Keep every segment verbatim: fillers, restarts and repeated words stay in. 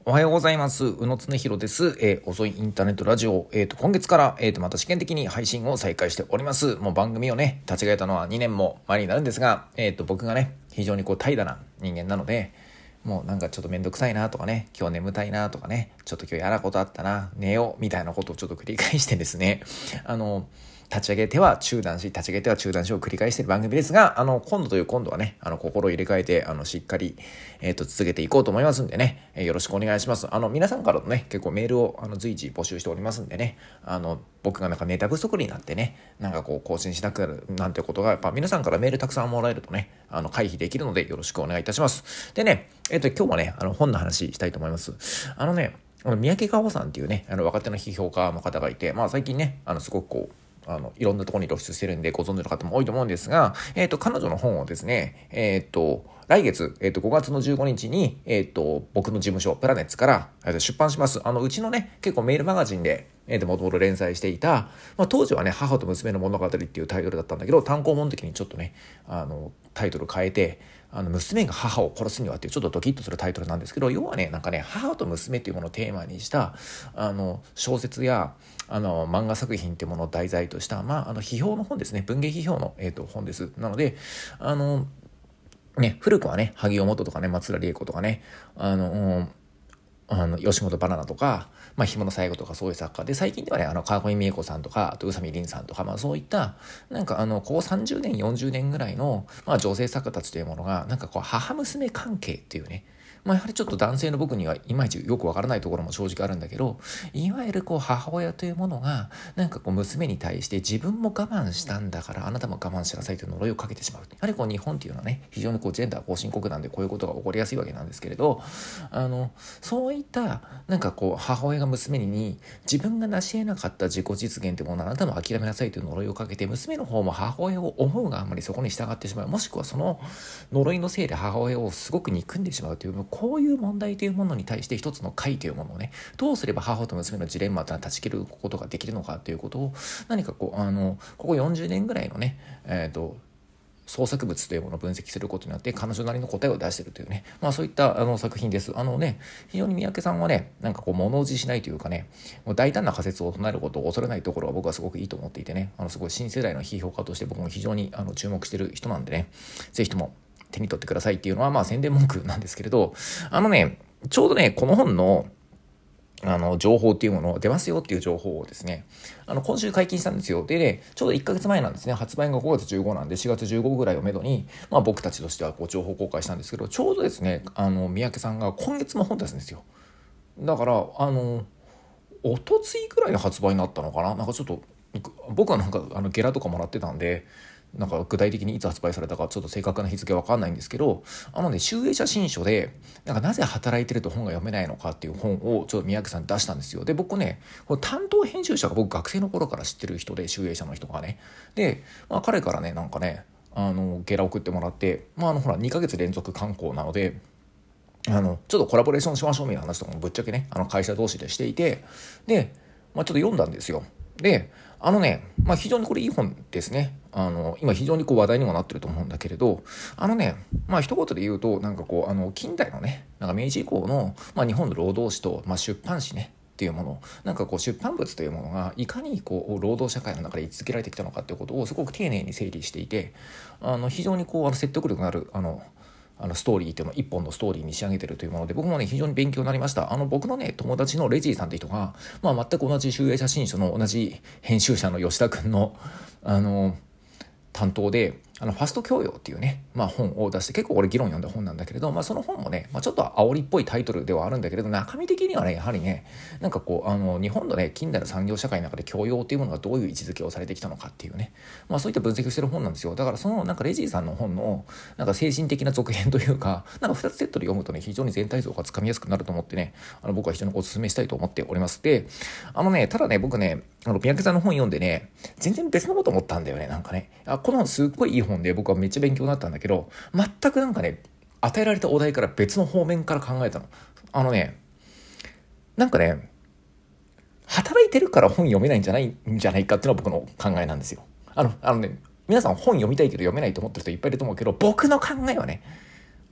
おはようございます。宇野恒弘です。えー、遅いインターネットラジオ、えーと、今月から、えーと、また試験的に配信を再開しております。もう番組をね、立ち上げたのはにねんも前になるんですが、えーと、僕がね、非常にこう怠惰な人間なので、もうなんかちょっとめんどくさいなとかね、今日眠たいなとかね、ちょっと今日嫌なことあったな、寝ようみたいなことをちょっと繰り返してですね、あの、立ち上げては中断し、立ち上げては中断しを繰り返している番組ですが、あの、今度という今度はね、あの、心を入れ替えて、あの、しっかり、えっと、続けていこうと思いますんでね、えー、よろしくお願いします。あの、皆さんからのね、結構メールを、あの、随時募集しておりますんでね、あの、僕がなんかネタ不足になってね、なんかこう、更新しなくなるなんてことが、やっぱ皆さんからメールたくさんもらえるとね、あの、回避できるのでよろしくお願いいたします。でね、えっと、今日はね、あの、本の話したいと思います。あのね、あの三宅佳穂さんっていうね、あの、若手の批評家の方がいて、まあ、最近ね、あの、すごくこう、あのいろんなところに露出してるんでご存知の方も多いと思うんですが、えーと、彼女の本をですね、えーと、来月、えーと、ごがつのじゅうごにちに、えーと、僕の事務所、プラネッツから、えーと、出版します。あの、うちのね、結構メールマガジンで、えーと、もともと連載していた、まあ、当時はね、母と娘の物語っていうタイトルだったんだけど、単行本的にちょっとね、あの、タイトル変えて、あの娘が母を殺すにはっていうちょっとドキッとするタイトルなんですけど、要はね、なんかね、母と娘っていうものをテーマにしたあの小説やあの漫画作品っていうものを題材とした、まあ、あの批評の本ですね。文芸批評の、えーと、本です。なので、あのね、古くはね、萩尾元とかね、松浦理恵子とかね、あの、うんあの吉本バナナとか、まあ、ひもの最後とかそういう作家で、最近ではね、あの川上美恵子さんとか、あと宇佐美凛さんとか、まあ、そういったなんかあのここさんじゅうねんよんじゅうねんぐらいの、まあ、女性作家たちというものがなんかこう母娘関係っていうね、まあ、やはりちょっと男性の僕にはいまいちよくわからないところも正直あるんだけど、いわゆるこう母親というものがなんかこう娘に対して自分も我慢したんだからあなたも我慢しなさいという呪いをかけてしまう。やはりこう日本っていうのはね、非常にこうジェンダー後進国なんでこういうことが起こりやすいわけなんですけれど、あのそういったなんかこう母親が娘に自分が成し得なかった自己実現というものをあなたも諦めなさいという呪いをかけて、娘の方も母親を思うがあんまりそこに従ってしまう、もしくはその呪いのせいで母親をすごく憎んでしまうという、こういう問題というものに対して一つの解というものをね、どうすれば母と娘のジレンマというのは断ち切ることができるのかということを、何かこうあのここよんじゅうねんぐらいのね、えっと創作物というものを分析することによって彼女なりの答えを出しているというね、まあそういったあの作品です。あのね、非常に三宅さんはね、なんかこう物おじしないというかね、もう大胆な仮説を唱えることを恐れないところは僕はすごくいいと思っていてね、あのすごい新世代の批評家として僕も非常にあの注目している人なんでね、ぜひとも手に取ってくださいっていうのはまあ宣伝文句なんですけれど、あのね、ちょうどね、この本のあの情報っていうものを出ますよっていう情報をですね、あの今週解禁したんですよ。でね、ちょうどいっかげつまえなんですね。発売がごがつじゅうごなんでしがつじゅうごぐらいをめどに、まあ、僕たちとしてはこう情報公開したんですけど、ちょうどですね、あの三宅さんが今月も本出すんですよ。だからあのおとついぐらいに発売になったのかな。なんかちょっと僕はなんかあのゲラとかもらってたんで、なんか具体的にいつ発売されたかちょっと正確な日付は分かんないんですけど、あのね、集英社新書でなんかなぜ働いてると本が読めないのかっていう本をちょっと三宅さんに出したんですよ。で、僕ね、これ担当編集者が僕学生の頃から知ってる人で、集英社の人がね、で、まあ、彼からね、なんかね、あのゲラ送ってもらって、まあ、あのほらにかげつ連続刊行なので、あのちょっとコラボレーションしましょうみたいな話とかもぶっちゃけね、あの会社同士でしていて、で、まあ、ちょっと読んだんですよ。で、あのね、まあ、非常にこれいい本ですね。あの今非常にこう話題にもなってると思うんだけれど、あのね、まあ一言で言うと、なんかこうあの近代のね、なんか明治以降の、まあ、日本の労働史と、まあ、出版史ねっていうもの、なんかこう出版物というものがいかにこう労働社会の中で位置づけられてきたのかっていうことをすごく丁寧に整理していて、あの非常にこうあの説得力のあるあのあのストーリーっていうのを一本のストーリーに仕上げてるというもので、僕もね非常に勉強になりました。あの僕のね友達のレジーさんって人が、まあ、全く同じ集英写真書の同じ編集者の吉田君のあの担当で、あのファスト教養っていうね、まあ、本を出して、結構俺議論読んだ本なんだけれど、まあ、その本もね、まあ、ちょっと煽りっぽいタイトルではあるんだけれど、中身的にはねやはりね、なんかこうあの日本のね近代の産業社会の中で教養っていうものがどういう位置づけをされてきたのかっていうね、まあ、そういった分析をしてる本なんですよ。だからそのなんかレジーさんの本のなんか精神的な続編というか、なんかふたつセットで読むとね非常に全体像がつかみやすくなると思ってね、あの僕は非常にお勧めしたいと思っております。で、あのね、ただね僕ね、あの三宅さんの本読んでね、全然別のこと思ったんだよね。なんかね、あこの本すっごいいい本で僕はめっちゃ勉強になったんだけど、全くなんかね与えられたお題から別の方面から考えたの。あのね、なんかね、働いてるから本読めないんじゃないんじゃないかっていうのは僕の考えなんですよ。あのあのね、皆さん本読みたいけど読めないと思ってる人いっぱいいると思うけど、僕の考えはね、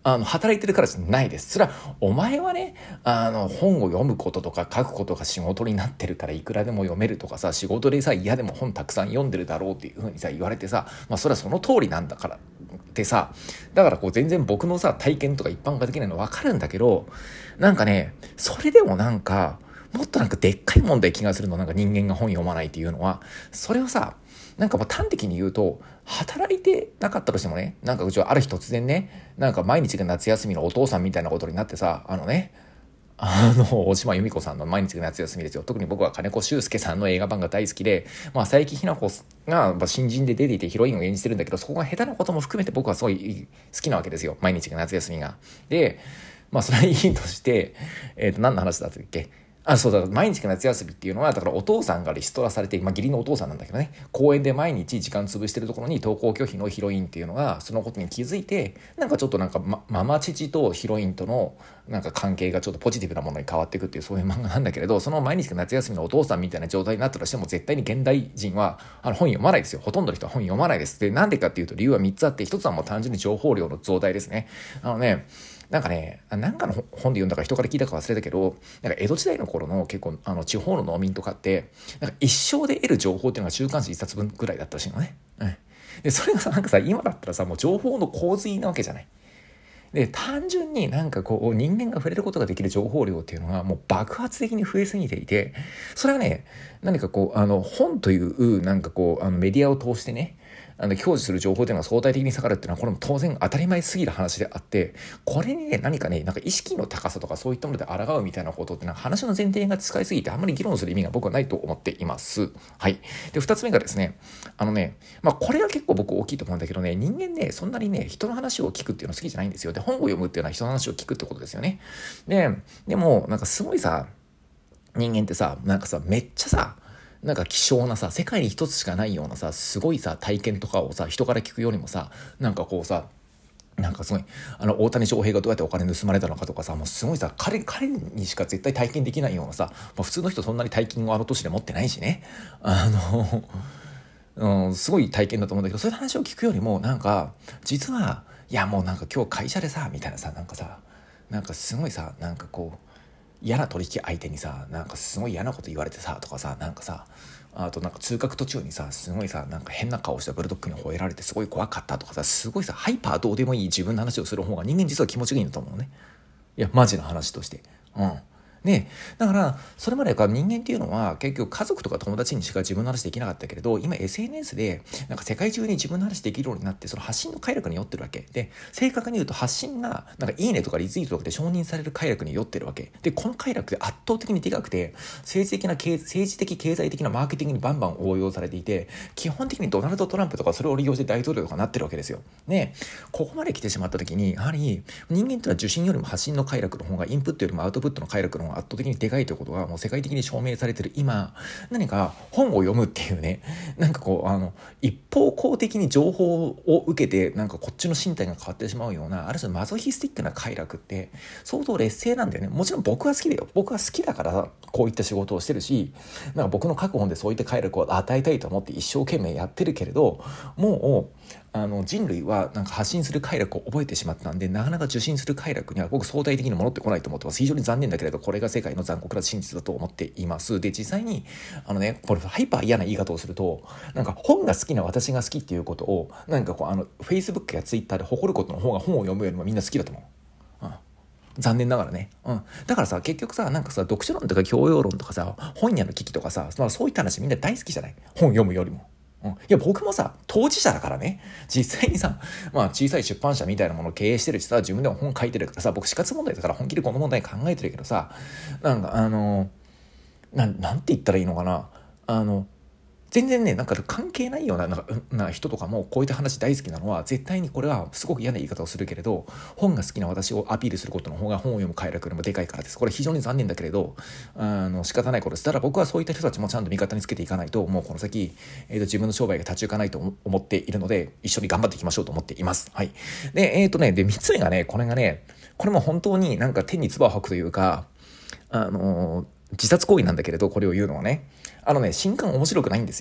あの、働いてるからじゃないです。それは、お前はね、あの、本を読むこととか書くことが仕事になってるからいくらでも読めるとかさ、仕事でさ、嫌でも本たくさん読んでるだろうっていうふうにさ、言われてさ、まあ、それはその通りなんだからってさ、だからこう全然僕のさ、体験とか一般化できないの分かるんだけど、なんかね、それでもなんか、もっとなんかでっかい問題気がするの、なんか人間が本読まないっていうのは、それをさ、なんかもう端的に言うと、働いてなかったとしてもね、なんかうちはある日突然ね、なんか毎日が夏休みのお父さんみたいなことになってさ、あのね、あの、大島由美子さんの毎日が夏休みですよ。特に僕は金子修介さんの映画版が大好きで、まあ、佐伯ひな子が、まあ、新人で出ていてヒロインを演じてるんだけど、そこが下手なことも含めて僕はすごい好きなわけですよ。毎日が夏休みが。で、まあ、それはいいとして、えっと、何の話だったっけ？あ、そうだ、毎日が夏休みっていうのは、だからお父さんがリストラされて、まあ、義理のお父さんなんだけどね、公園で毎日時間潰してるところに登校拒否のヒロインっていうのが、そのことに気づいて、なんかちょっとなんか、ま、ママ父とヒロインとの、なんか関係がちょっとポジティブなものに変わっていくっていう、そういう漫画なんだけれど、その毎日が夏休みのお父さんみたいな状態になったとしても、絶対に現代人は、あの、本読まないですよ。ほとんどの人は本読まないです。で、なんでかっていうと、理由はみっつあって、ひとつはもう単純に情報量の増大ですね。あのね、なんかね、なんかの本で読んだか人から聞いたか忘れたけど、なんか江戸時代の頃の結構あの地方の農民とかって、なんか一生で得る情報っていうのが週刊誌いっさつぶんぐらいだったらしいのね。うん。で、それがさ、なんかさ、今だったらさ、もう情報の洪水なわけじゃない。で、単純になんかこう人間が触れることができる情報量っていうのがもう爆発的に増えすぎていて、それはね、何かこう、あの本というなんかこう、あのメディアを通してね、あの表示する情報というのが相対的に下がるっていうのはこれも当然当たり前すぎる話であって、これにね何かねなんか意識の高さとかそういったもので抗うみたいなことってなんか話の前提が使いすぎてあんまり議論する意味が僕はないと思っています。はい。でふたつめがですね、あのね、まあこれは結構僕大きいと思うんだけどね、人間ねそんなにね人の話を聞くっていうの好きじゃないんですよ。で本を読むっていうのは人の話を聞くってことですよね。ででもなんかすごいさ、人間ってさなんかさめっちゃさなんか希少なさ、世界に一つしかないようなさ、すごいさ、体験とかをさ、人から聞くよりもさ、なんかこうさ、なんかすごい、あの、大谷翔平がどうやってお金盗まれたのかとかさ、もうすごいさ、彼、彼にしか絶対体験できないようなさ、まあ、普通の人そんなに大金をあの年で持ってないしね、あの、うん、すごい体験だと思うんだけど、そういう話を聞くよりも、なんか、実は、いやもうなんか今日会社でさ、みたいなさ、なんかさ、なんかすごいさ、なんかこう、嫌な取引相手にさ、なんかすごい嫌なこと言われてさとかさ、なんかさ、あとなんか通学途中にさ、すごいさ、なんか変な顔したブルドッグに吠えられてすごい怖かったとかさ、すごいさ、ハイパーどうでもいい自分の話をする方が人間実は気持ちがいいんだと思うね。いやマジな話として。うん。ね、だからそれまでか人間っていうのは結局家族とか友達にしか自分の話できなかったけれど、今 エスエヌエス でなんか世界中に自分の話できるようになって、その発信の快楽に酔ってるわけで、正確に言うと発信がなんかいいねとかリツイートとかで承認される快楽に酔ってるわけで、この快楽で圧倒的にでかくて、政治的な経政治的経済的なマーケティングにバンバン応用されていて、基本的にドナルド・トランプとかそれを利用して大統領とかなってるわけですよ。ね、ここまで来てしまった時にやはり人間っていうのは受信よりも発信の快楽の方が、インプットよりもアウトプットの快楽の方が圧倒的にでかいということがもう世界的に証明されてる今、何か本を読むっていうね、なんかこうあの一方向的に情報を受けてなんかこっちの身体が変わってしまうような、ある種マゾヒスティックな快楽って相当劣勢なんだよね。もちろん僕は好きだよ。僕は好きだからこういった仕事をしてるし、なんか僕の書く本でそういった快楽を与えたいと思って一生懸命やってるけれど、もうあの人類はなんか発信する快楽を覚えてしまったんで、なかなか受信する快楽には僕相対的に戻ってこないと思ってます。非常に残念だけれど、これが世界の残酷な真実だと思っています。で実際にあのね、これハイパー嫌な言い方をすると、なんか本が好きな私が好きっていうことをなんかこうあの Facebook や Twitter で誇ることの方が本を読むよりもみんな好きだと思う。うん、残念ながらね、うん、だからさ結局さ、なんかさ読書論とか教養論とかさ本屋の危機とかさ、まあ、そういった話みんな大好きじゃない、本読むよりも。うん、いや僕もさ当事者だからね、実際にさ、まあ、小さい出版社みたいなものを経営してるしさ、自分でも本書いてるからさ、僕死活問題だから本気でこの問題考えてるけどさ、なんかあのななんて言ったらいいのかな、あの全然ねなんか関係ないような、なんかな人とかもこういった話大好きなのは、絶対にこれはすごく嫌な言い方をするけれど、本が好きな私をアピールすることの方が本を読む快楽よりもでかいからです。これ非常に残念だけれど、あの仕方ないことです。ただ僕はそういった人たちもちゃんと味方につけていかないと、もうこの先、えー、と自分の商売が立ち行かないと思っているので、一緒に頑張っていきましょうと思っています。はい。でえっ、ー、とねでみっつめがね、これがねこれも本当になんか天に唾を吐くというか、あのー、自殺行為なんだけれど、これを言うのはね、あのね新刊面白くないんですよ。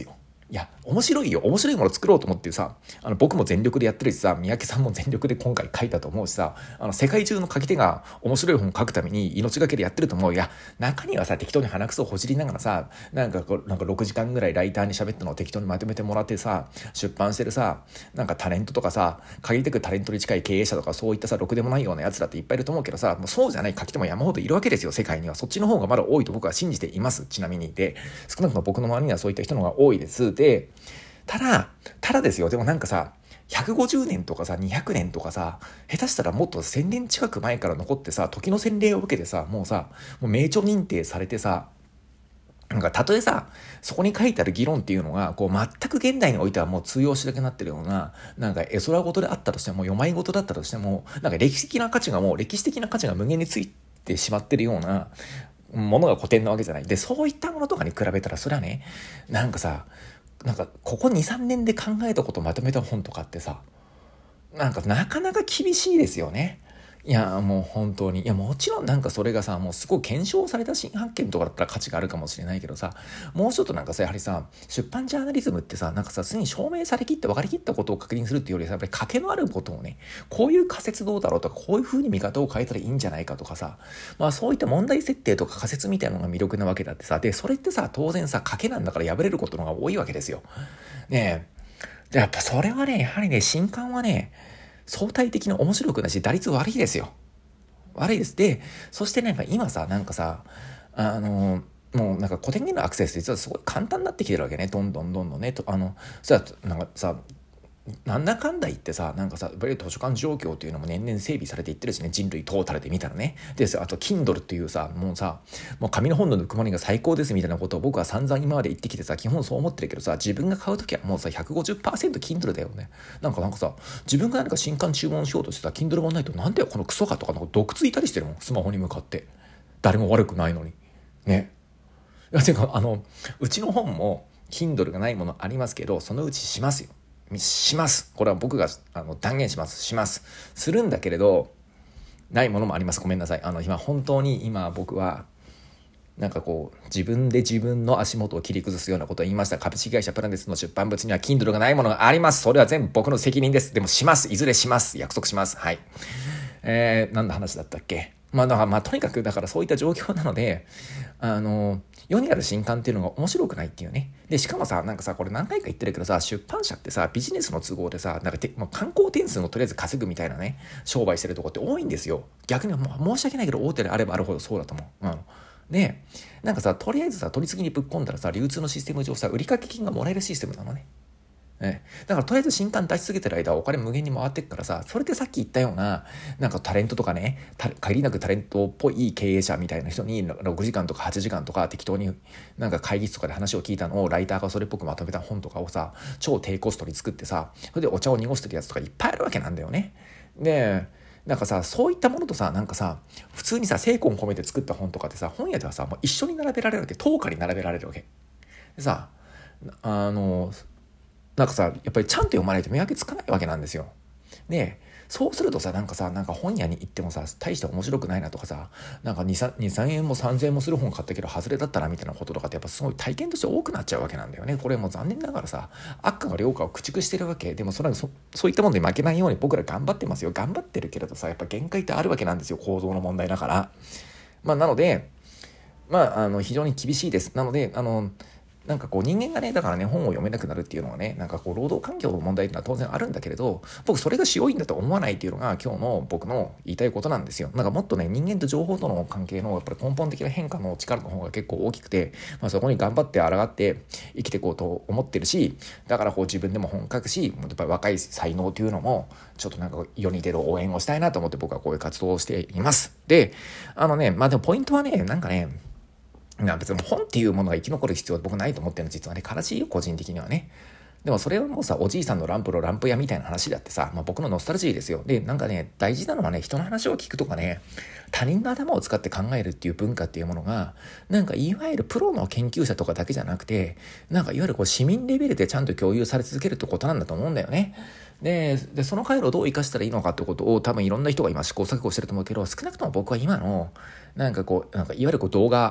いや、面白いよ。面白いもの作ろうと思ってさ、あの、僕も全力でやってるしさ、三宅さんも全力で今回書いたと思うしさ、あの、世界中の書き手が面白い本を書くために命がけでやってると思う。いや、中にはさ、適当に鼻くそをほじりながらさ、なんかこう、なんかろくじかんぐらいライターに喋ったのを適当にまとめてもらってさ、出版してるさ、なんかタレントとかさ、限りなくタレントに近い経営者とかそういったさ、ろくでもないようなやつだっていっぱいいると思うけどさ、もうそうじゃない書き手も山ほどいるわけですよ、世界には。そっちの方がまだ多いと僕は信じています。ちなみに。で、少なくとも僕の周りにはそういった人の方が多いです。で、ただ、ただですよ。でもなんかさ、ひゃくごじゅうねんとかさ、にひゃくねんとかさ、下手したらもっとせんねん近く前から残ってさ、時の洗礼を受けてさ、もうさ、もう名著認定されてさ、なんかたとえさ、そこに書いてある議論っていうのが、こう全く現代においてはもう通用しなくなってるような、なんか絵空事であったとしても、読まい事だったとしても、なんか歴史的な価値がもう歴史的な価値が無限についてしまってるようなものが古典なわけじゃない。で、そういったものとかに比べたら、それはね、なんかさ、なんかここに、さんねんで考えたことをまとめた本とかってさ、なんかなかなか厳しいですよね。いやもう本当に、いやもちろんなんかそれがさ、もうすごい検証された新発見とかだったら価値があるかもしれないけどさ、もうちょっとなんかさ、やはりさ、出版ジャーナリズムってさ、なんかさ、すでに証明されきって分かりきったことを確認するっていうよりさ、やっぱり賭けのあることをね、こういう仮説どうだろうとか、こういう風に見方を変えたらいいんじゃないかとかさ、まあそういった問題設定とか仮説みたいなのが魅力なわけだってさ、で、それってさ、当然さ、賭けなんだから破れることの方が多いわけですよ。ねえ。やっぱそれはね、やはりね、新刊はね、相対的に面白くないし、打率悪いですよ。悪いです。で、そしてなんか今さ、なんかさ、あの、もうなんか古典芸能アクセス実はすごい簡単になってきてるわけね。どんどんどんどんね。とあの、さ、なんかさ、なんだかんだ言ってさ、なんかさ、やっぱり図書館状況っていうのも年々整備されていってるしね、人類トータルで見たらね。で、あと Kindle っていうさ、もうさ、もう紙の本のぬくもりが最高ですみたいなことを僕は散々今まで言ってきてさ、基本そう思ってるけどさ、自分が買うときはもうさ、ひゃくごじゅっパーセント Kindle だよね。なんかなんかさ、自分が何か新刊注文しようとしてさ、Kindle がないとなんだよこのクソかとか、なんか毒ついたりしてるもん、スマホに向かって。誰も悪くないのに。ね。いや、てか、あの、うちの本も Kindle がないものありますけど、そのうちしますよ。します。これは僕があの断言します。します。するんだけれど、ないものもあります。ごめんなさい。あの、今、本当に今僕は、なんかこう、自分で自分の足元を切り崩すようなことを言いました。株式会社プラネスの出版物には Kindle がないものがあります。それは全部僕の責任です。でもします。いずれします。約束します。はい。えー、何の話だったっけ？まあ、だからまあ、とにかく、だからそういった状況なので、あの、世にある新刊っていうのが面白くないっていうね。で、しかもさ、なんかさ、これ何回か言ってるけどさ、出版社ってさ、ビジネスの都合でさ、なんかて、まあ、観光点数をとりあえず稼ぐみたいなね、商売してるとこって多いんですよ。逆にもう申し訳ないけど、大手であればあるほどそうだと思う。うん。で、なんかさ、とりあえずさ、取り次ぎにぶっ込んだらさ、流通のシステム上さ、売掛金がもらえるシステムなのね。ね、だからとりあえず新刊出し続けてる間はお金無限に回ってくからさ、それでさっき言ったようななんかタレントとかね、限りなくタレントっぽい経営者みたいな人にろくじかんとかはちじかんとか適当になんか会議室とかで話を聞いたのをライターがそれっぽくまとめた本とかをさ、超低コストに作ってさ、それでお茶を濁してるやつとかいっぱいあるわけなんだよね。で、なんかさ、そういったものとさ、なんかさ、普通にさ、精魂込めて作った本とかってさ、本屋ではさ、もう一緒に並べられるわけ。等価に並べられるわけでさ、あのなんかさ、やっぱりちゃんと読まないと見分けつかないわけなんですよ。で、そうするとさ、なんかさ、なんか本屋に行ってもさ、大して面白くないなとかさ、なんかに、さんえんもさんぜんえんもする本買ったけど外れだったなみたいなこととかってやっぱすごい体験として多くなっちゃうわけなんだよね。これもう残念ながらさ、悪化が良化を駆逐してるわけ。でもそれはそそういったものに負けないように僕ら頑張ってますよ。頑張ってるけれどさ、やっぱ限界ってあるわけなんですよ。構造の問題だから。まあなので、まあ、あの非常に厳しいです。なので、あの、なんかこう人間がね、だからね、本を読めなくなるっていうのはね、なんかこう労働環境の問題っていうのは当然あるんだけれど、僕それが白いんだと思わないっていうのが今日の僕の言いたいことなんですよ。なんかもっとね、人間と情報との関係のやっぱり根本的な変化の力の方が結構大きくて、まあそこに頑張って抗って生きていこうと思ってるし、だからこう自分でも本書くし、やっぱり若い才能っていうのも、ちょっとなんか世に出る応援をしたいなと思って僕はこういう活動をしています。で、あのね、まあでもポイントはね、なんかね、な別に本っていうものが生き残る必要は僕ないと思ってるの実はね、悲しいよ個人的にはね。でもそれはもうさ、おじいさんのランプのランプ屋みたいな話であってさ、まあ、僕のノスタルジーですよ。で、なんかね、大事なのはね、人の話を聞くとかね、他人の頭を使って考えるっていう文化っていうものが、なんかいわゆるプロの研究者とかだけじゃなくて、なんかいわゆるこう市民レベルでちゃんと共有され続けるってことなんだと思うんだよね。で、でその回路をどう生かしたらいいのかってことを多分いろんな人が今試行錯誤してると思うけど、少なくとも僕は今の、なんかこう、なんかいわゆるこう動画、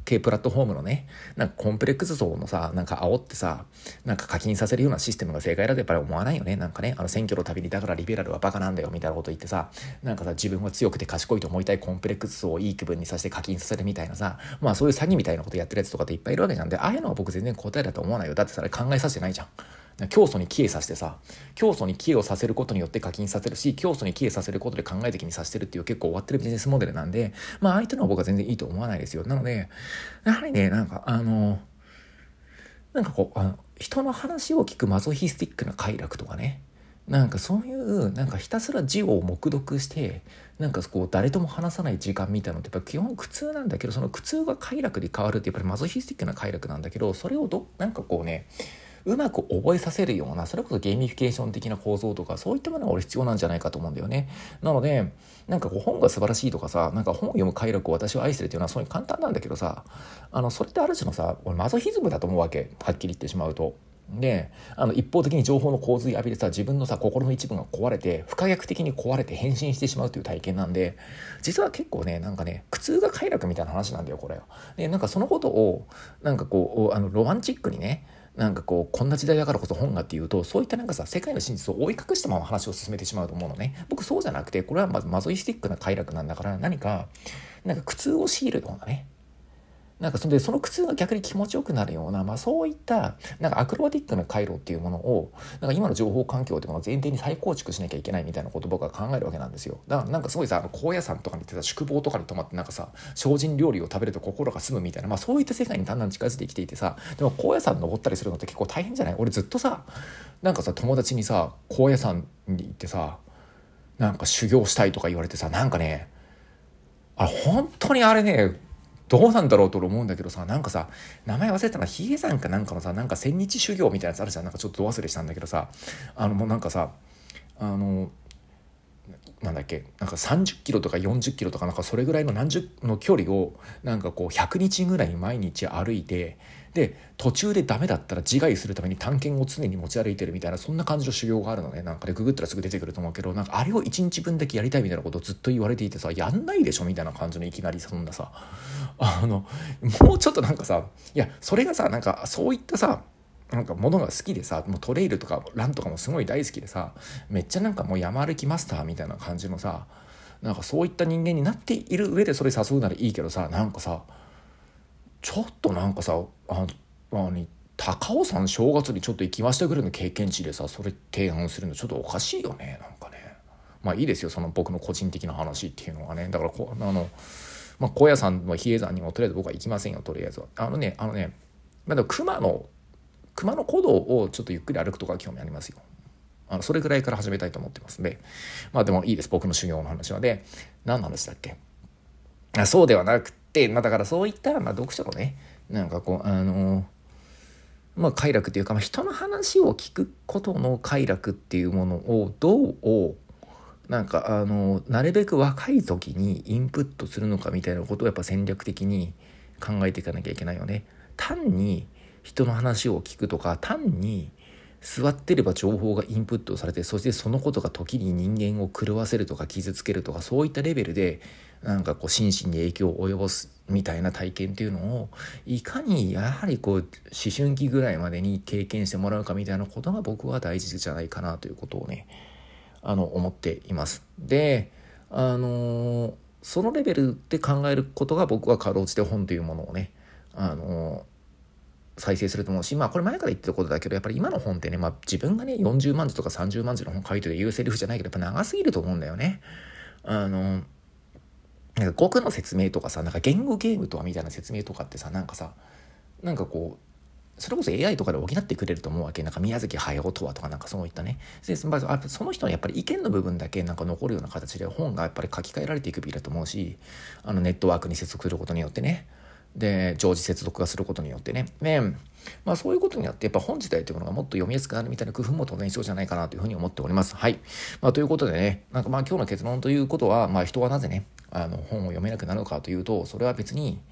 系プラットフォームのね、なんかコンプレックス層のさ、なんか煽ってさ、なんか課金させるようなシステムが正解だとやっぱり思わないよね。なんかね、あの選挙のたびにだからリベラルはバカなんだよみたいなこと言ってさ、なんかさ、自分は強くて賢いと思いたいコンプレックス層をいい気分にさせて課金させるみたいなさ、まあそういう詐欺みたいなことやってるやつとかっていっぱいいるわけなんで、ああいうのは僕全然答えだと思わないよ。だってそれ考えさせてないじゃん。教祖に帰依させてさ、教祖に帰依をさせることによって課金させるし、教祖に帰依させることで考え的にさせてるっていう結構終わってるビジネスモデルなんで、まあああいったのは僕は全然いいと思わないですよ。なのでやはりね、なんかあのなんかこうあの人の話を聞くマゾヒスティックな快楽とかね、なんかそういうなんかひたすら字を黙読してなんかこう誰とも話さない時間みたいなのってやっぱ基本苦痛なんだけど、その苦痛が快楽に変わるってやっぱりマゾヒスティックな快楽なんだけど、それをどなんかこうねうまく覚えさせるような、それこそゲーミフィケーション的な構造とかそういったものが俺必要なんじゃないかと思うんだよね。なのでなんかこう本が素晴らしいとかさ、なんか本を読む快楽を私は愛してるっていうのはそういう簡単なんだけどさ、あのそれってある種のさ俺マゾヒズムだと思うわけ、はっきり言ってしまうと。であの一方的に情報の洪水浴びでさ、自分のさ心の一部が壊れて不可逆的に壊れて変身してしまうという体験なんで、実は結構ねなんかね苦痛が快楽みたいな話なんだよこれ。でなんかそのことをなんかこうあのロマンチックにね、なんかこうこんな時代だからこそ本がっていうと、そういったなんかさ世界の真実を覆い隠したまま話を進めてしまうと思うのね。僕そうじゃなくて、これはまずマゾイスティックな快楽なんだから、何かなんか苦痛を強いるようなね、なんかそれでその苦痛が逆に気持ちよくなるような、まあ、そういったなんかアクロバティックな回路っていうものをなんか今の情報環境っていうものを前提に再構築しなきゃいけないみたいなことを僕は考えるわけなんですよ。だからなんかすごいさ、あの高野山とかに行ってさ宿坊とかに泊まってなんかさ精進料理を食べると心が済むみたいな、まあ、そういった世界にだんだん近づいてきていてさ、でも高野山登ったりするのって結構大変じゃない？俺ずっとさなんかさ友達にさ高野山に行ってさなんか修行したいとか言われてさ、なんかねあ本当にあれねどうなんだろうと思うんだけどさ、なんかさ名前忘れたな、比叡山かなんかのさなんか千日修行みたいなやつあるじゃん。なんかちょっと忘れしたんだけどさ、あのもうなんかさあのなんだっけ、なんかさんじゅっキロとかよんじゅっキロとかなんかそれぐらいの何十の距離をなんかこうひゃくにちぐらい毎日歩いて、で途中でダメだったら自害するために短剣を常に持ち歩いてるみたいな、そんな感じの修行があるのね。なんかでググったらすぐ出てくると思うけど、なんかあれをいちにちぶんだけやりたいみたいなことをずっと言われていてさ、やんないでしょみたいな感じのいきなりそんなさ、あのもうちょっとなんかさ、いやそれがさなんかそういったさなんか物が好きでさ、もうトレイルとかランとかもすごい大好きでさ、めっちゃなんかもう山歩きマスターみたいな感じのさ、なんかそういった人間になっている上でそれ誘うならいいけどさ、なんかさちょっとなんかさああに高尾山正月にちょっと行きましたぐらいの経験値でさそれ提案するのちょっとおかしいよね。なんかね、まあいいですよその僕の個人的な話っていうのはね。だからこあのまあ高野山の比叡山にもとりあえず僕は行きませんよ。とりあえずはあのねあのねまだ熊の熊野古道をちょっとゆっくり歩くとか興味ありますよ。あのそれぐらいから始めたいと思ってますんで、まあでもいいです僕の修行の話は。で何の話だっけ、あそうではなくて、まあ、だからそういった、まあ、読書のねなんかこうあのまあ快楽っていうか、まあ、人の話を聞くことの快楽っていうものをどうなんかあのなるべく若い時にインプットするのかみたいなことをやっぱ戦略的に考えていかなきゃいけないよね。単に人の話を聞くとか、単に座ってれば情報がインプットされて、そしてそのことが時に人間を狂わせるとか傷つけるとか、そういったレベルでなんかこう心身に影響を及ぼすみたいな体験っていうのをいかにやはりこう思春期ぐらいまでに経験してもらうかみたいなことが僕は大事じゃないかなということをねあの思っています。であのー、そのレベルで考えることが僕はかろうじて本というものをねあのー再生すると思うし、まあこれ前から言ってたことだけど、やっぱり今の本ってね、まあ自分がねよんじゅうまんじとかさんじゅうまんじの本書いてる言うセリフじゃないけど、やっぱ長すぎると思うんだよね。あのなんか語句の説明とかさ、なんか言語ゲームとはみたいな説明とかってさ、なんかさなんかこうそれこそ エーアイ とかで補ってくれると思うわけ。なんか宮崎駿とはとかなんかそういったね、でその人のやっぱり意見の部分だけなんか残るような形で本がやっぱり書き換えられていくべきだと思うし、あのネットワークに接続することによってね、で常時接続化することによってね、ねまあ、そういうことによってやっぱ本自体というものがもっと読みやすくなるみたいな工夫も当然必要じゃないかなというふうに思っております。はい、まあ、ということでね、なんかまあ今日の結論ということは、まあ、人はなぜねあの本を読めなくなるのかというと、それは別に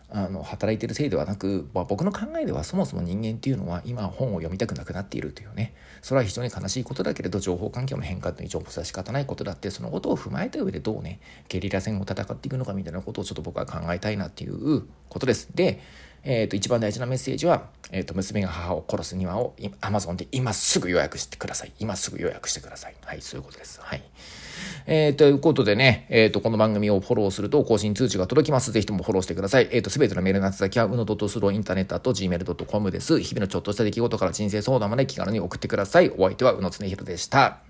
あの働いてるせいではなく、まあ、僕の考えではそもそも人間っていうのは今本を読みたくなくなっているというね、それは非常に悲しいことだけれど、情報環境の変化という情報は仕方ないことだって、そのことを踏まえた上でどうねゲリラ戦を戦っていくのかみたいなことをちょっと僕は考えたいなっていうことです。で、えー、と一番大事なメッセージは、えー、と娘が母を殺す庭を Amazon で今すぐ予約してください。今すぐ予約してください。はい、そういうことです。はい。えー、ということでね、えー、とこの番組をフォローすると更新通知が届きます。ぜひともフォローしてください。えー、とすべてのメールの宛先は うの .スローインターネット アット ジーメール ドット コム です。日々のちょっとした出来事から人生相談まで気軽に送ってください。お相手は宇野恒弘でした。